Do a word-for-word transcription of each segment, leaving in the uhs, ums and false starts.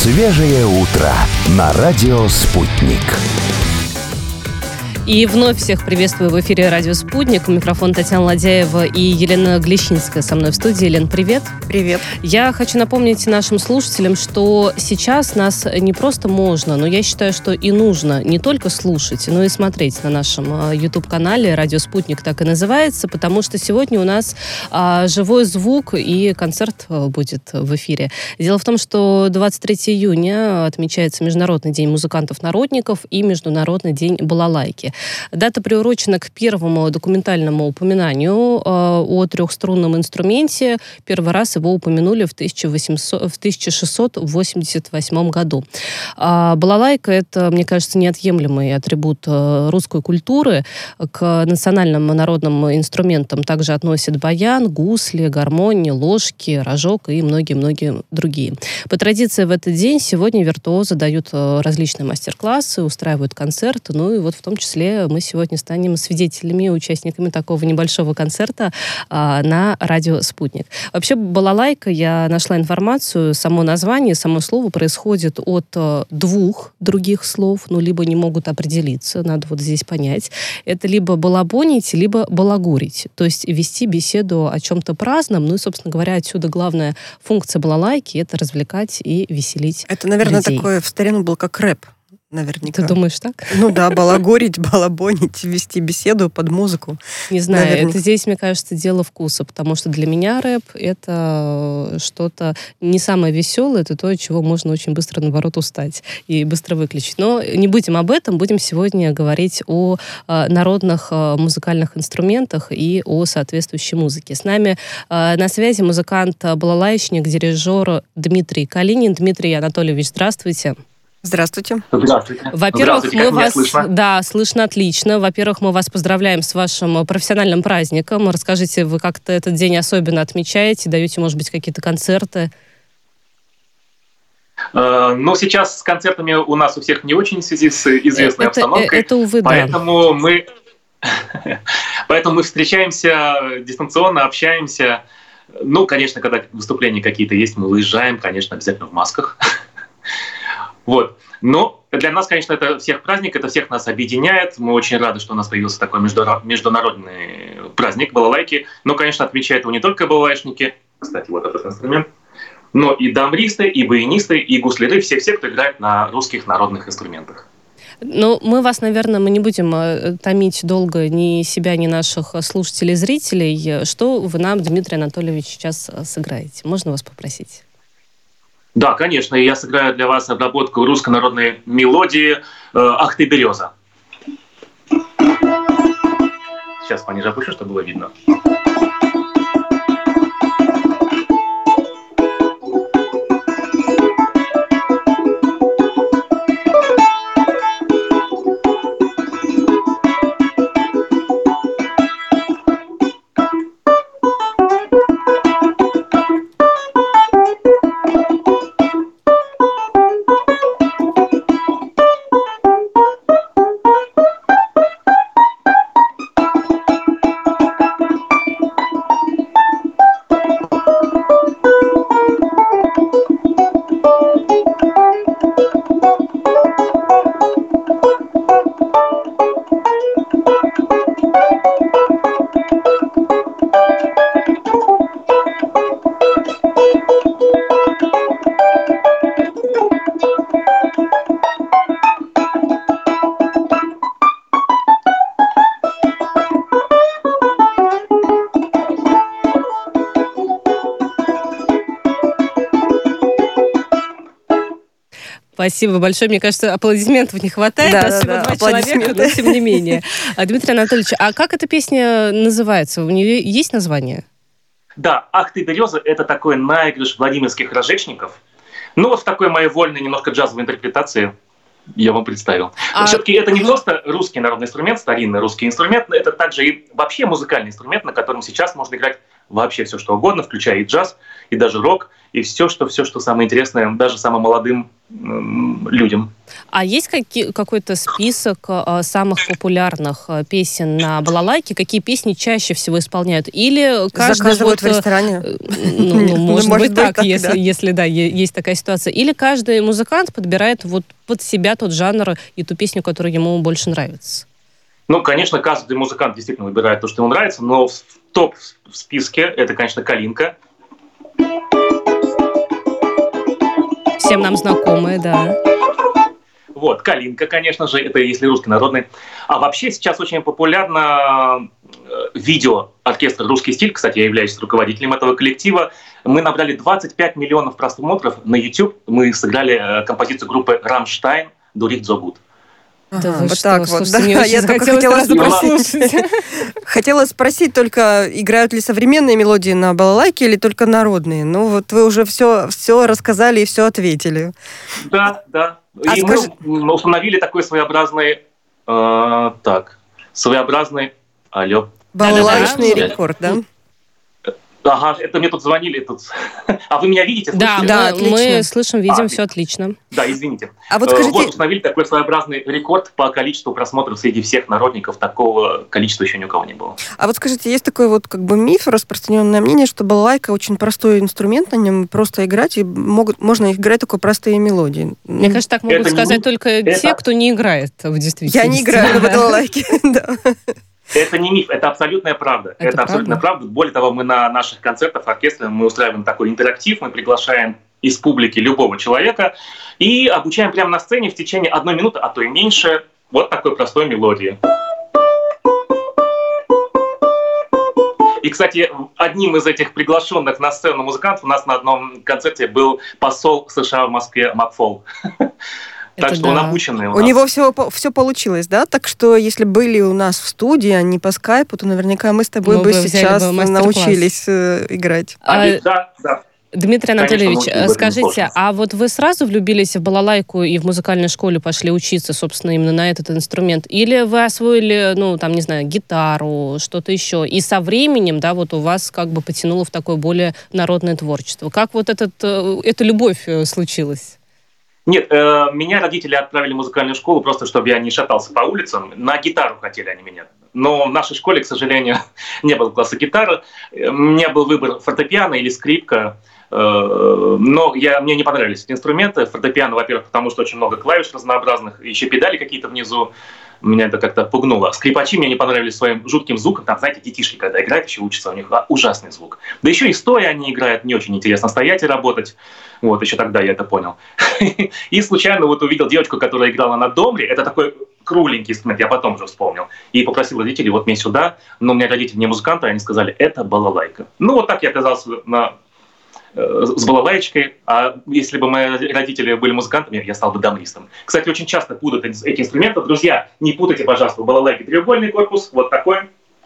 Свежее утро на радио «Спутник». И вновь всех приветствую в эфире «Радио Спутник». У микрофона Татьяна Ладяева и Елена Глещинская со мной в студии. Елена, привет. Привет. Я хочу напомнить нашим слушателям, что сейчас нас не просто можно, но я считаю, что и нужно не только слушать, но и смотреть на нашем YouTube-канале «Радио Спутник», так и называется, потому что сегодня у нас а, живой звук и концерт будет в эфире. Дело в том, что двадцать третьего июня отмечается Международный день музыкантов-народников и Международный день балалайки. Дата приурочена к первому документальному упоминанию э, о трехструнном инструменте. Первый раз его упомянули в тысяча шестьсот восемьдесят восьмом году. А балалайка — это, мне кажется, неотъемлемый атрибут э, русской культуры. К национальным народным инструментам также относят баян, гусли, гармонь, ложки, рожок и многие-многие другие. По традиции в этот день сегодня виртуозы дают э, различные мастер-классы, устраивают концерты, ну и вот в том числе мы сегодня станем свидетелями, участниками такого небольшого концерта а, на радио «Спутник». Вообще, балалайка, я нашла информацию, само название, само слово происходит от а, двух других слов, ну, либо не могут определиться, надо вот здесь понять. Это либо балабонить, либо балагурить, то есть вести беседу о чем-то праздном, ну и, собственно говоря, отсюда главная функция балалайки — это развлекать и веселить Это, наверное, людей. такое в старину был как рэп. Наверняка. Ты думаешь так? Ну да, балагурить, балабонить, вести беседу под музыку. Не знаю, Наверняка. Это здесь, мне кажется, дело вкуса, потому что для меня рэп — это что-то не самое веселое, это то, от чего можно очень быстро, наоборот, устать и быстро выключить. Но не будем об этом, будем сегодня говорить о э, народных э, музыкальных инструментах и о соответствующей музыке. С нами э, на связи музыкант-балалайщик, дирижер Дмитрий Калинин. Дмитрий Анатольевич, здравствуйте. Здравствуйте. Здравствуйте. Во-первых, Здравствуйте. мы Как меня вас, слышно? да, слышно отлично. Во-первых, мы вас поздравляем с вашим профессиональным праздником. Расскажите, вы как-то этот день особенно отмечаете, даете, может быть, какие-то концерты? Э, ну, сейчас с концертами у нас у всех не очень в связи с известной это, обстановкой. Это, увы, поэтому да. мы, поэтому мы встречаемся дистанционно, общаемся. Ну, конечно, когда выступления какие-то есть, мы выезжаем, конечно, обязательно в масках. Вот. Но для нас, конечно, это всех праздник, это всех нас объединяет. Мы очень рады, что у нас появился такой международный праздник балалайки. Но, конечно, отмечают его не только балалайшники, кстати, вот этот инструмент, но и дамбристы, и баянисты, и гусляры, все-все, кто играет на русских народных инструментах. Ну, мы вас, наверное, мы не будем томить долго ни себя, ни наших слушателей, зрителей. Что вы нам, Дмитрий Анатольевич, сейчас сыграете? Можно вас попросить? Да, конечно, я сыграю для вас обработку русской народной мелодии «Ах ты, береза». Сейчас пониже опущу, чтобы было видно. Спасибо большое. Мне кажется, аплодисментов не хватает. Да, Нас да, всего да, два человека, но тем не менее. А, Дмитрий Анатольевич, а как эта песня называется? У нее есть название? Да, «Ах ты, береза» — это такой наигрыш владимирских рожечников. Ну вот в такой моей вольной, немножко джазовой интерпретации я вам представил. А... Все-таки это не просто русский народный инструмент, старинный русский инструмент, это также и вообще музыкальный инструмент, на котором сейчас можно играть вообще все, что угодно, включая и джаз, и даже рок, и все, что, все, что самое интересное, даже самым молодым м- людям. А есть какие, какой-то список э, самых популярных э, песен на балалайке? Какие песни чаще всего исполняют? Или каждый заказывают вот, в ресторане? Э, ну, ну, может, может быть так, так если, да. если да, есть такая ситуация. Или каждый музыкант подбирает вот под себя тот жанр и ту песню, которая ему больше нравится? Ну, конечно, каждый музыкант действительно выбирает то, что ему нравится, но в топ в списке это, конечно, «Калинка». Всем нам знакомые, да. Вот, «Калинка», конечно же, это если русский народный. А вообще сейчас очень популярно видео оркестра «Русский стиль». Кстати, я являюсь руководителем этого коллектива. Мы набрали двадцать пять миллионов просмотров на YouTube. Мы сыграли композицию группы «Рамштайн» «Дурих Дзогут». Да ага, вы вот что, так вот. Да, я только хотела спросить. Хотела спросить только, играют ли современные мелодии на балалайке или только народные? Ну вот вы уже все, все рассказали и все ответили. Да, да. А и скажи... мы установили такой своеобразный, э, так, своеобразный, алло. Балалайчный рекорд, да? Ага, это мне тут звонили. Тут... А вы меня видите? Да, да, мы, мы слышим, видим, а, все отлично. Да, извините. А вот скажите... Вот установили такой своеобразный рекорд по количеству просмотров среди всех народников. Такого количества еще ни у кого не было. А вот скажите, есть такой вот как бы миф, распространенное мнение, что балалайка очень простой инструмент, на нем просто играть, и могут, можно играть только простые мелодии. Мне кажется, так могут это сказать не... только это... те, кто не играет в действительности. Я не играю на балалайке, да. Это не миф, это абсолютная правда. Это, это абсолютная правда? правда. Более того, мы на наших концертах оркестра мы устраиваем такой интерактив, мы приглашаем из публики любого человека и обучаем прямо на сцене в течение одной минуты, а то и меньше, вот такой простой мелодии. И, кстати, одним из этих приглашенных на сцену музыкантов у нас на одном концерте был посол США в Москве Макфол. Так Это что да. он обученный у нас. У него все, все получилось, да? Так что если были у нас в студии, а не по скайпу, то наверняка мы с тобой мы бы сейчас бы научились э, играть. А, а, да, да. Дмитрий Анатольевич, конечно, скажите, а вот вы сразу влюбились в балалайку и в музыкальной школе пошли учиться, собственно, именно на этот инструмент? Или вы освоили, ну, там, не знаю, гитару, что-то еще, и со временем, да, вот у вас как бы потянуло в такое более народное творчество? Как вот этот, эта любовь случилась? Нет, э, меня родители отправили в музыкальную школу просто, чтобы я не шатался по улицам. На гитару хотели они меня. Но в нашей школе, к сожалению, не было класса гитары. У меня был выбор фортепиано или скрипка. Э, но я, мне не понравились эти инструменты. Фортепиано, во-первых, потому что очень много клавиш разнообразных, еще педали какие-то внизу. Меня это как-то пугнуло. Скрипачи мне не понравились своим жутким звуком. Там, знаете, детишки, когда играют, еще учатся, у них ужасный звук. Да еще и стоя они играют, не очень интересно стоять и работать. Вот, еще тогда я это понял. И случайно вот увидел девочку, которая играла на домре. Это такой кругленький инструмент, я потом уже вспомнил. И попросил родителей, вот мне сюда. Но у меня родители не музыканты, они сказали, это балалайка. Ну, вот так я оказался на... с балалайчикой, а если бы мои родители были музыкантами, я стал бы дамбристом. Кстати, очень часто путают эти инструменты. Друзья, не путайте, пожалуйста, у балалайки треугольный корпус, вот такой,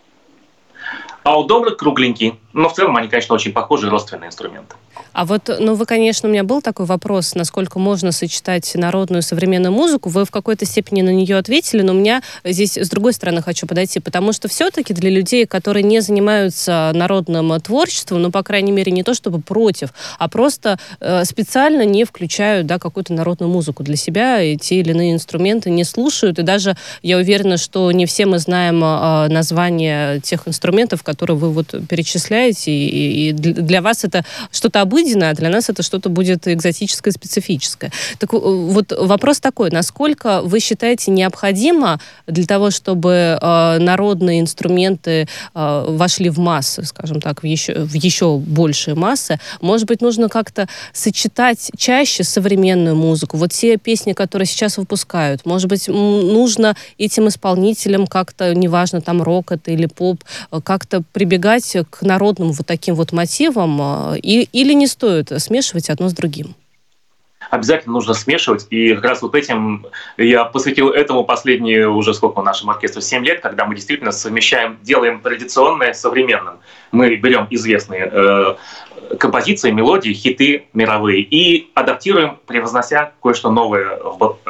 а у домры кругленький. Но в целом они, конечно, очень похожи, родственные инструменты. А вот, ну, вы, конечно, у меня был такой вопрос, насколько можно сочетать народную и современную музыку. Вы в какой-то степени на нее ответили, но у меня здесь с другой стороны хочу подойти, потому что все-таки для людей, которые не занимаются народным творчеством, ну, по крайней мере, не то чтобы против, а просто э, специально не включают, да, какую-то народную музыку для себя, и те или иные инструменты не слушают, и даже я уверена, что не все мы знаем э, названия тех инструментов, которые вы вот перечисляете, и, и для вас это что-то обыденное, а для нас это что-то будет экзотическое, специфическое. Так вот вопрос такой, насколько вы считаете необходимо для того, чтобы э, народные инструменты э, вошли в массы, скажем так, в еще, в еще большие массы, может быть, нужно как-то сочетать чаще современную музыку, вот те песни, которые сейчас выпускают, может быть, нужно этим исполнителям как-то, неважно, там рок это или поп, как-то прибегать к народным вот таким вот мотивам, и, или не стоит смешивать одно с другим? Обязательно нужно смешивать, и как раз вот этим я посвятил этому последние уже сколько в нашем оркестре, семь лет, когда мы действительно совмещаем, делаем традиционное с современным. Мы берем известные э, композиции, мелодии, хиты мировые и адаптируем, превознося кое-что новое в, э,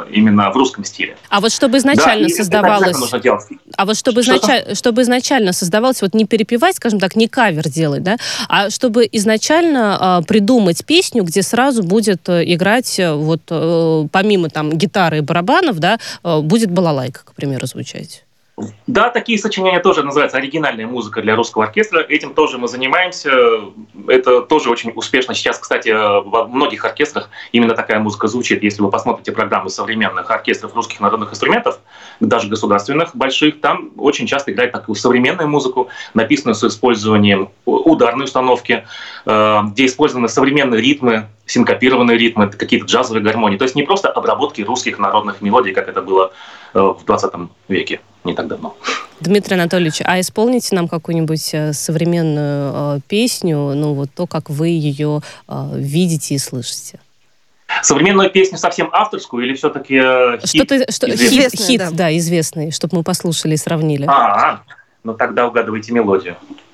именно в русском стиле. А вот чтобы изначально да, создавалось... нужно делать. А вот чтобы, изначаль... чтобы изначально создавалось, вот не перепевать, скажем так, не кавер делать, да, а чтобы изначально э, придумать песню, где сразу будет э, играть, э, вот э, помимо там гитары и барабанов, да, э, будет балалайка, к примеру, звучать. Да, такие сочинения тоже называются оригинальная музыка для русского оркестра. Этим тоже мы занимаемся. Это тоже очень успешно. Сейчас, кстати, во многих оркестрах именно такая музыка звучит. Если вы посмотрите программы современных оркестров русских народных инструментов, даже государственных, больших, там очень часто играют такую современную музыку, написанную с использованием ударной установки, где использованы современные ритмы, синкопированные ритмы, какие-то джазовые гармонии. То есть не просто обработки русских народных мелодий, как это было в двадцатом веке, не так давно. Дмитрий Анатольевич, а исполните нам какую-нибудь современную э, песню, ну вот то, как вы ее э, видите и слышите? Современную песню совсем авторскую или все-таки э, хит? Что-то, что, хит, хит да. да, известный, чтобы мы послушали и сравнили. А, ну тогда угадывайте мелодию.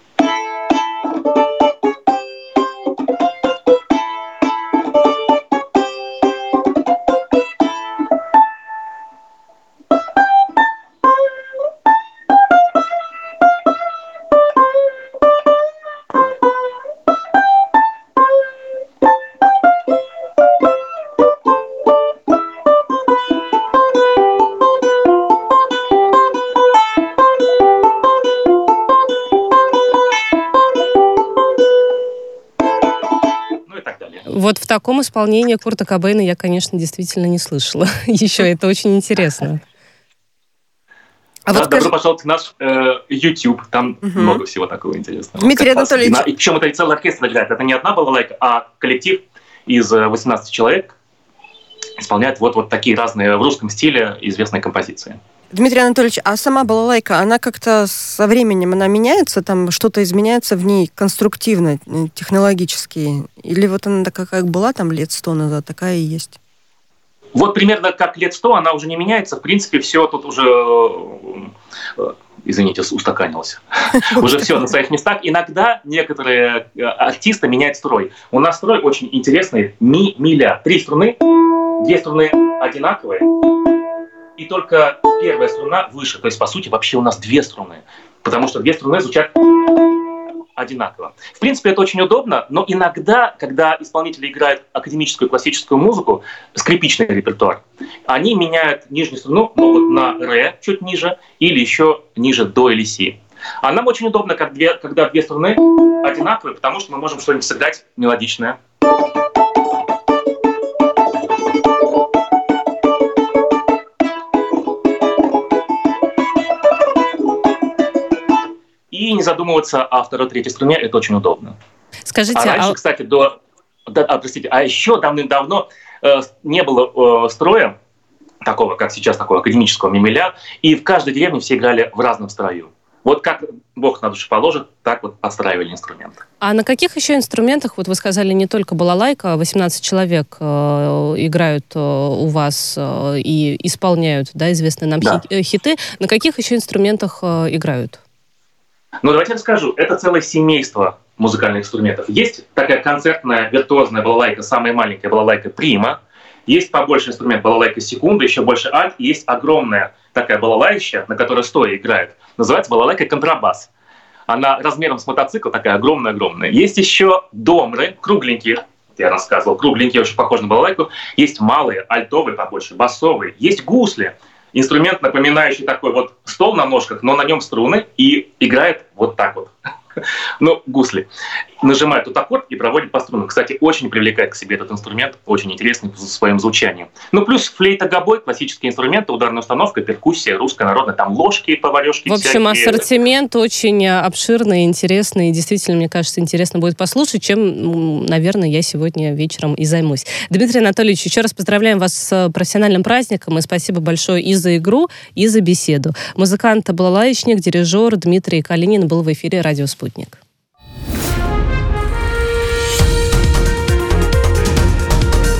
Вот в таком исполнении Курта Кобейна я, конечно, действительно не слышала. Еще это очень интересно. А да, вот добро скажи... пожаловать в наш э, YouTube, там угу. много всего такого интересного. Дмитрий Анатольевич. И, причем это целый оркестр играет. Это не одна балалайка, а коллектив из восемнадцати человек исполняет вот, вот такие разные в русском стиле известные композиции. Дмитрий Анатольевич, а сама балалайка, она как-то со временем она меняется, там что-то изменяется в ней конструктивно, технологически? Или вот она такая, как была там лет сто назад, такая и есть? Вот примерно как лет сто, она уже не меняется. В принципе, все тут уже, извините, устаканилось. Уже все на своих местах. Иногда некоторые артисты меняют строй. У нас строй очень интересный, ми-ми-ля. Три струны, две струны одинаковые. И только первая струна выше. То есть, по сути, вообще у нас две струны. Потому что две струны звучат одинаково. В принципе, это очень удобно, но иногда, когда исполнители играют академическую классическую музыку, скрипичный репертуар, они меняют нижнюю струну, ну, вот на ре чуть ниже, или еще ниже до или си. А нам очень удобно, как две, когда две струны одинаковые, потому что мы можем что-нибудь сыграть мелодичное. И не задумываться о второй, третьей струне, это очень удобно. Скажите, а раньше, а... кстати, до... Да, а, простите, а еще давным-давно э, не было э, строя, такого, как сейчас, такого академического ми-ми-ля, и в каждой деревне все играли в разном строю. Вот как Бог на душу положит, так вот отстраивали инструменты. А на каких еще инструментах, вот вы сказали, не только балалайка, восемнадцать человек э, играют э, у вас э, и исполняют, да, известные нам да. хи- хиты, на каких еще инструментах э, играют? Ну, давайте расскажу. Это целое семейство музыкальных инструментов. Есть такая концертная виртуозная балалайка, самая маленькая балалайка прима. Есть побольше инструмент балалайка секунда, еще больше альт. И есть огромная такая балалайща, на которой стоя играет. Называется балалайка контрабас. Она размером с мотоцикл, такая огромная-огромная. Есть еще домры, кругленькие. Я рассказывал, кругленькие, очень похожи на балалайку. Есть малые, альтовые побольше, басовые. Есть гусли. Инструмент, напоминающий такой вот стол на ножках, но на нем струны, и играет вот так вот. Ну, гусли. Нажимает тут аккорд и проводит по струнам. Кстати, очень привлекает к себе этот инструмент, очень интересный в своем звучании. Ну, плюс флейта, гобой, классические инструменты, ударная установка, перкуссия, русская народная, там ложки, поварёшки. В общем, всякие. Ассортимент очень обширный, интересный. Действительно, мне кажется, интересно будет послушать, чем, наверное, я сегодня вечером и займусь. Дмитрий Анатольевич, еще раз поздравляем вас с профессиональным праздником, и спасибо большое и за игру, и за беседу. Музыкант, балалайчник, дирижер Дмитрий Калинин был в эфире «Радио Спутник».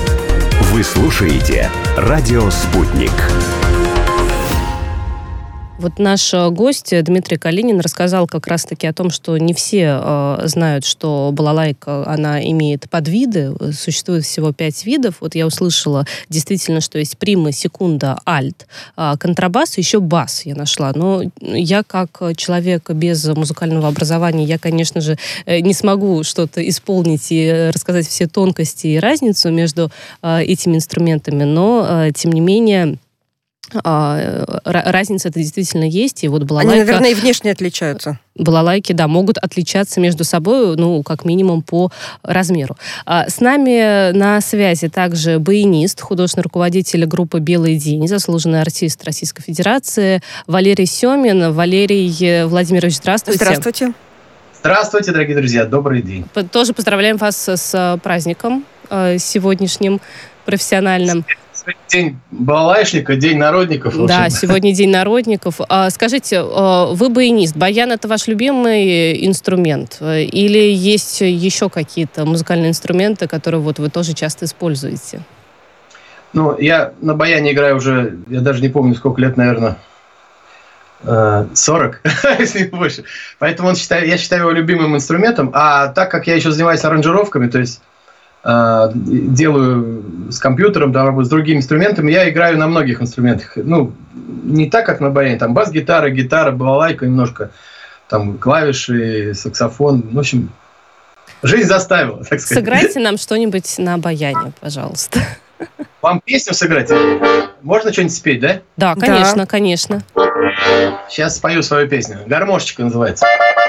Вы слушаете «Радио Спутник». Вот наш гость Дмитрий Калинин рассказал как раз-таки о том, что не все э, знают, что балалайка, она имеет подвиды, существует всего пять видов. Вот я услышала действительно, что есть прима, секунда, альт, э, контрабас, еще бас я нашла. Но я как человек без музыкального образования, я, конечно же, не смогу что-то исполнить и рассказать все тонкости и разницу между э, этими инструментами, но, э, тем не менее, А, разница это действительно есть, и вот балалайка... Они, наверное, и внешне отличаются. Балалайки, да, могут отличаться между собой, ну, как минимум, по размеру. А, с нами на связи также баянист, художественный руководитель группы «Белый день», заслуженный артист Российской Федерации Валерий Семин. Валерий Владимирович, здравствуйте. Здравствуйте. Здравствуйте, дорогие друзья, добрый день. Тоже поздравляем вас с праздником сегодняшним, профессиональным. День балалайшника, День народников. Да, сегодня День народников. А, скажите, вы баянист. Баян — это ваш любимый инструмент? Или есть еще какие-то музыкальные инструменты, которые вот вы тоже часто используете? Ну, я на баяне играю уже, я даже не помню, сколько лет, наверное, сорок, если не больше. Поэтому он считаю, я считаю его любимым инструментом. А так как я еще занимаюсь аранжировками, то есть делаю с компьютером, да, с другими инструментами, я играю на многих инструментах. Ну, не так, как на баяне. Там бас-гитара, гитара, балалайка немножко, там клавиши, саксофон. В общем, жизнь заставила, так сказать. Сыграйте нам что-нибудь на баяне, пожалуйста. Вам песню сыграть? Можно что-нибудь спеть, да? Да, конечно, да. конечно. Сейчас спою свою песню. «Гармошечка» называется.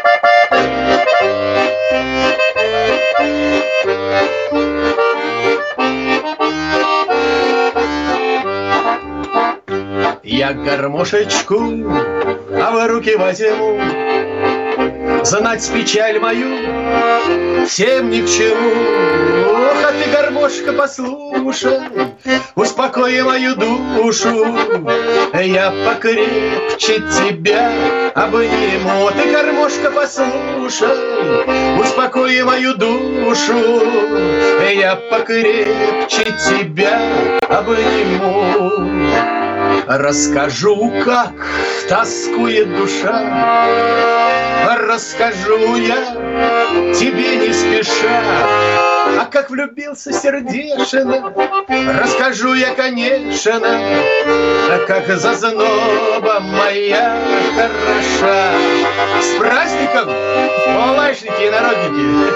Я гармошечку, а в руки возьму, знать печаль мою всем ни к чему. Ох, а ты, гармошка, послушай, успокой мою душу, я покрепче тебя обниму. Ты, гармошка, послушай, успокой мою душу, я покрепче тебя обниму. Расскажу, как тоскует душа, расскажу я тебе не спеша, а как влюбился сердешно, расскажу я, конечно, а как зазноба моя хороша. С праздником, балалайшники и народники!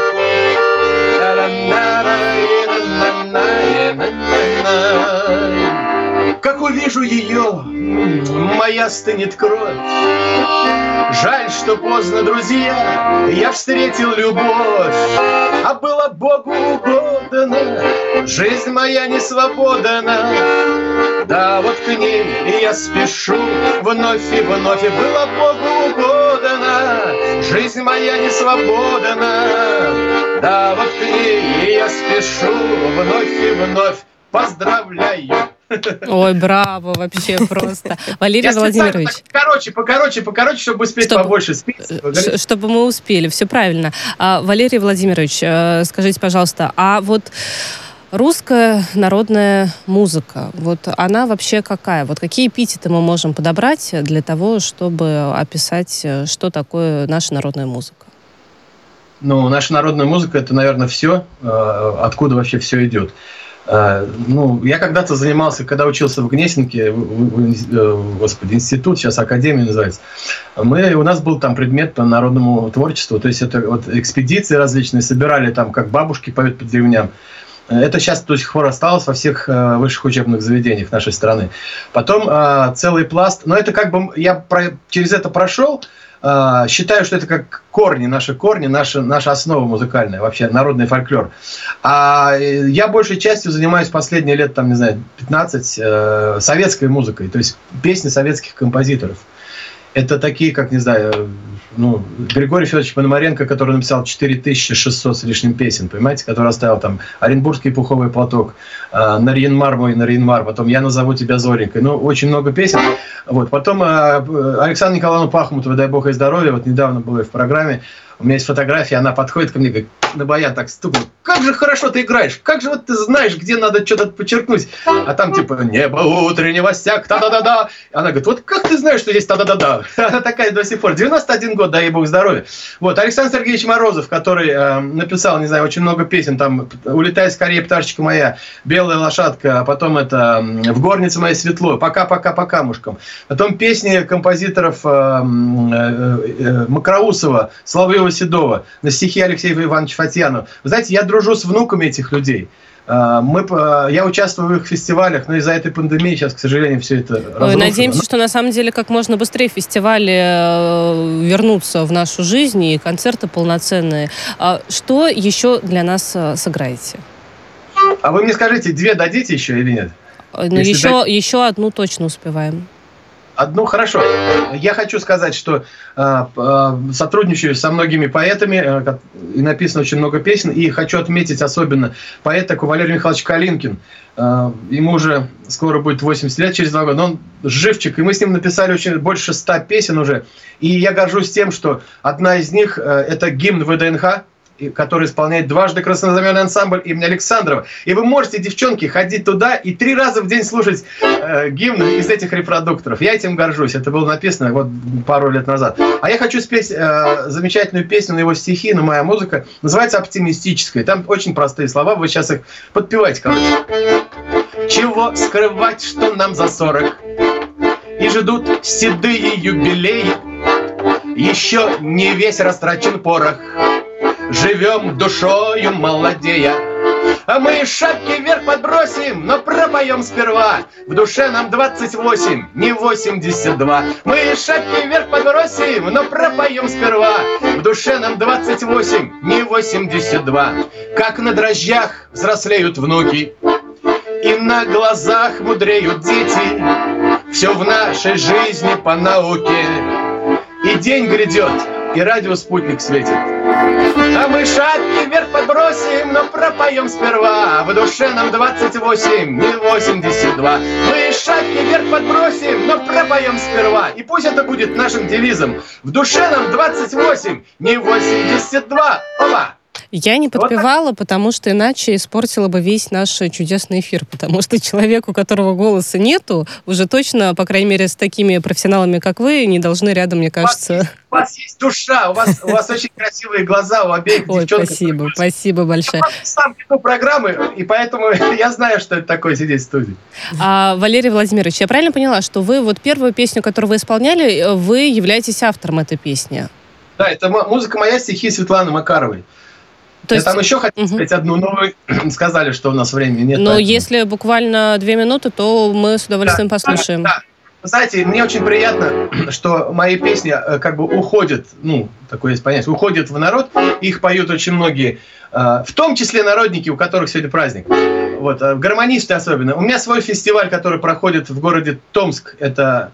Как увижу ее, моя стынет кровь. Жаль, что поздно, друзья, я встретил любовь. А было Богу угодно, жизнь моя не свободна. Да, вот к ней я спешу вновь и вновь. И было Богу угодно, жизнь моя не свободна. Да, вот к ней я спешу вновь и вновь. Поздравляю! Ой, браво, вообще просто. Валерий Я Владимирович. Покороче, покороче, покороче, чтобы успеть чтобы, побольше спеть. Чтобы мы успели, все правильно. А, Валерий Владимирович, скажите, пожалуйста, а вот русская народная музыка, вот она вообще какая? Вот какие эпитеты мы можем подобрать для того, чтобы описать, что такое наша народная музыка? Ну, наша народная музыка — это, наверное, все, откуда вообще все идет. Ну, я когда-то занимался, когда учился в Гнесинке, в, в, господи, институт, сейчас академия называется, мы, у нас был там предмет по народному творчеству, то есть это вот экспедиции различные, собирали там, как бабушки поют по деревням. Это сейчас до сих пор осталось во всех высших учебных заведениях нашей страны. Потом целый пласт, но это как бы, я про, через это прошел, считаю, что это как корни, наши корни, наша, наша основа музыкальная, вообще народный фольклор. А я большей частью занимаюсь последние лет, там, не знаю, пятнадцать э, советской музыкой, то есть песни советских композиторов. Это такие, как, не знаю, ну, Григорий Федорович Пономаренко, который написал четыре тысячи шестьсот с лишним песен, понимаете, который оставил там «Оренбургский пуховый платок», «Нарьянмар мой, Нарьянмар», потом «Я назову тебя Зоренькой». Ну, очень много песен. Вот. Потом Александру Николаевну Пахмутову, дай бог ей здоровья, вот недавно было в программе, У меня есть фотография, она подходит ко мне, говорит, на баян так стукнет. Как же хорошо ты играешь, как же вот ты знаешь, где надо что-то подчеркнуть. А там типа небо утреннего стяг, та-да-да-да. Она говорит, вот как ты знаешь, что здесь та-да-да-да. Она такая до сих пор. девяносто один год, дай ей бог здоровья. Вот, Александр Сергеевич Морозов, который э, написал, не знаю, очень много песен, там «Улетай скорее, пташечка моя», «Белая лошадка», а потом это «В горнице моей светло», «Пока-пока-пока мушкам». Потом песни композиторов э, э, э, Макроусова, Соловьева, Седова, на стихи Алексея Ивановича Фатьянова. Вы знаете, я дружу с внуками этих людей. Мы, я участвую в их фестивалях, но из-за этой пандемии сейчас, к сожалению, все это разрушено. Надеемся, что на самом деле как можно быстрее фестивали вернутся в нашу жизнь и концерты полноценные. Что еще для нас сыграете? А вы мне скажите, две дадите еще или нет? Ну, еще, дать... еще одну точно успеваем. Одну, хорошо. Я хочу сказать, что э, э, сотрудничаю со многими поэтами, э, и написано очень много песен, и хочу отметить особенно поэт такой Валерий Михайлович Калинкин. Э, ему уже скоро будет восемьдесят лет, через два года, но он живчик, и мы с ним написали очень, больше ста песен уже. И я горжусь тем, что одна из них э, это гимн ВДНХ, который исполняет дважды краснознаменный ансамбль имени Александрова. И вы можете, девчонки, ходить туда и три раза в день слушать э, гимны из этих репродукторов. Я этим горжусь. Это было написано вот пару лет назад. А я хочу спеть э, замечательную песню на его стихи, на моя музыка. Называется «Оптимистическая». Там очень простые слова. Вы сейчас их подпевайте, короче. Чего скрывать, что нам за сорок? И ждут седые юбилеи. Еще не весь растрачен порох. Живем душою молодея. А мы шапки вверх подбросим, но пропоем сперва. В душе нам двадцать восемь, не восемьдесят два. Мы шапки вверх подбросим, но пропоем сперва. В душе нам двадцать восемь, не восемьдесят два. Как на дрожжах взрослеют внуки, и на глазах мудреют дети. Все в нашей жизни по науке. И день грядет, и радио «Спутник» светит. А мы шапки вверх подбросим, но пропоем сперва. В душе нам двадцать восемь, не восемьдесят два. Мы шапки вверх подбросим, но пропоем сперва. И пусть это будет нашим девизом. В душе нам двадцать восемь, не восемьдесят два. Опа! Я не подпевала, вот потому что иначе испортила бы весь наш чудесный эфир. Потому что человек, у которого голоса нету, уже точно, по крайней мере, с такими профессионалами, как вы, не должны рядом, мне кажется... У вас есть, у вас есть душа, у вас, у вас очень красивые глаза, у обеих Ой, девчонок. Спасибо, спасибо большое. Я сам веду программы, и поэтому я знаю, что это такое сидеть в студии. А, Валерий Владимирович, я правильно поняла, что вы вот первую песню, которую вы исполняли, вы являетесь автором этой песни? Да, это музыка моя, стихи Светланы Макаровой. То есть... Я там еще хотел угу. сказать одну, но вы сказали, что у нас времени нет. Но поэтому... если буквально две минуты, то мы с удовольствием да, послушаем. Да, да. Вы знаете, мне очень приятно, что мои песни как бы уходят, ну, такое есть понятие, уходят в народ, их поют очень многие, в том числе народники, у которых сегодня праздник. Вот, гармонисты особенно. У меня свой фестиваль, который проходит в городе Томск, это...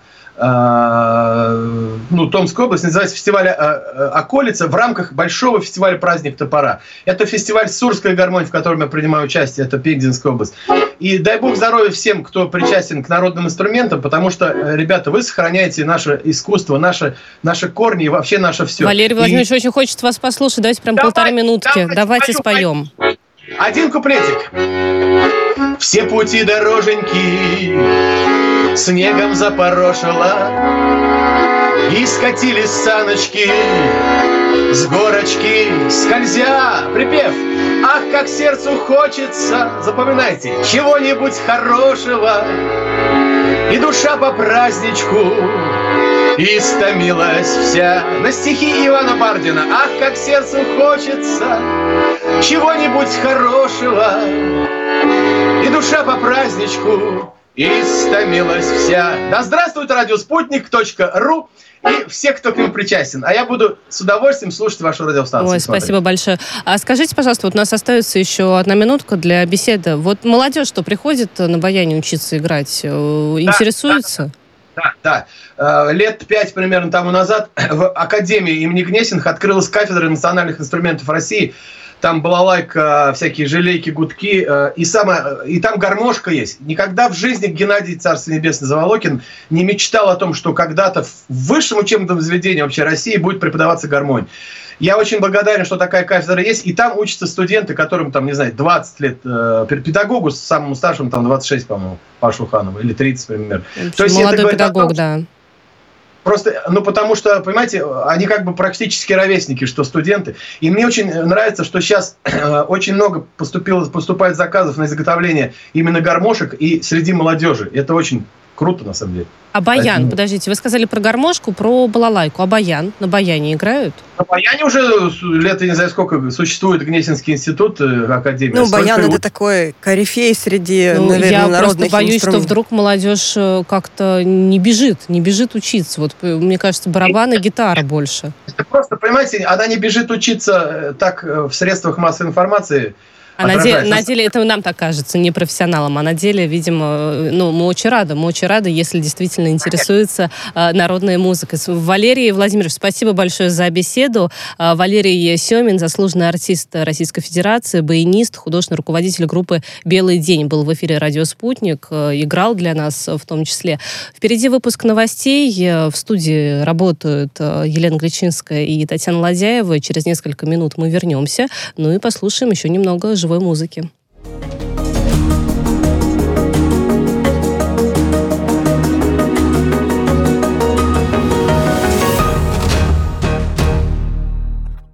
ну, Томская область, называется фестиваль «Околица» в рамках большого фестиваля «Праздник топора». Это фестиваль «Сурская гармония», в котором я принимаю участие, это Пензенская область. И дай бог здоровья всем, кто причастен к народным инструментам, потому что, ребята, вы сохраняете наше искусство, наши, наши корни и вообще наше все. Валерий Владимирович, и... очень хочется вас послушать. Давайте прям давай, полторы минутки. Давайте, давайте споем. Один куплетик. Все пути дороженьки снегом запорошило, и скатились саночки с горочки, скользя, припев. Ах, как сердцу хочется, запоминайте, чего-нибудь хорошего, и душа по праздничку истомилась вся. На стихи Ивана Бардина. Ах, как сердцу хочется чего-нибудь хорошего, и душа по праздничку истомилась вся. Да здравствует радио Спутник точка ру и все, кто к нему причастен. А я буду с удовольствием слушать вашу радиостанцию. Ой, смотреть. Спасибо большое. А скажите, пожалуйста, вот у нас остается еще одна минутка для беседы. Вот молодежь, что приходит на баяне учиться играть, да, интересуется? Да, да. да. Лет пять примерно тому назад в Академии имени Гнесиных открылась кафедра национальных инструментов России. там балалайка, всякие желейки, гудки, и, самое, и там гармошка есть. Никогда в жизни Геннадий, Царство Небесное, Заволокин не мечтал о том, что когда-то в высшем учебном заведении вообще России будет преподаваться гармонь. Я очень благодарен, что такая кафедра есть, и там учатся студенты, которым, там, не знаю, двадцать лет, э, педагогу, самому старшему, там, двадцать шесть, по-моему, Пашу Уханову, или тридцать, примерно. То есть молодой это педагог, том, да. Просто, ну, потому что, понимаете, они как бы практически ровесники, что студенты. И мне очень нравится, что сейчас э, очень много поступило, поступает заказов на изготовление именно гармошек и среди молодежи. Это очень круто, на самом деле. А баян, Поэтому... подождите, вы сказали про гармошку, про балалайку. А баян? На баяне играют? На баяне уже лет, я не знаю сколько, существует Гнесинский институт, академия. Ну, Сколько баян его... это такой корифей среди, ну, наверное, я народных Я просто боюсь, что инструментов. вдруг молодежь как-то не бежит, не бежит учиться. Вот, мне кажется, барабан и гитара больше. Это просто, понимаете, она не бежит учиться так в средствах массовой информации. А на деле, на деле это нам так кажется, не профессионалам, а на деле, видимо, ну, мы очень рады, мы очень рады, если действительно интересуется э, народная музыка. Валерий Владимирович, спасибо большое за беседу. Э, Валерий Семин, заслуженный артист Российской Федерации, баянист, художественный руководитель группы «Белый день», был в эфире «Радио Спутник», э, играл для нас в том числе. Впереди выпуск новостей. В студии работают э, Елена Гречинская и Татьяна Ладяева. Через несколько минут мы вернемся, ну и послушаем еще немного живой музыки.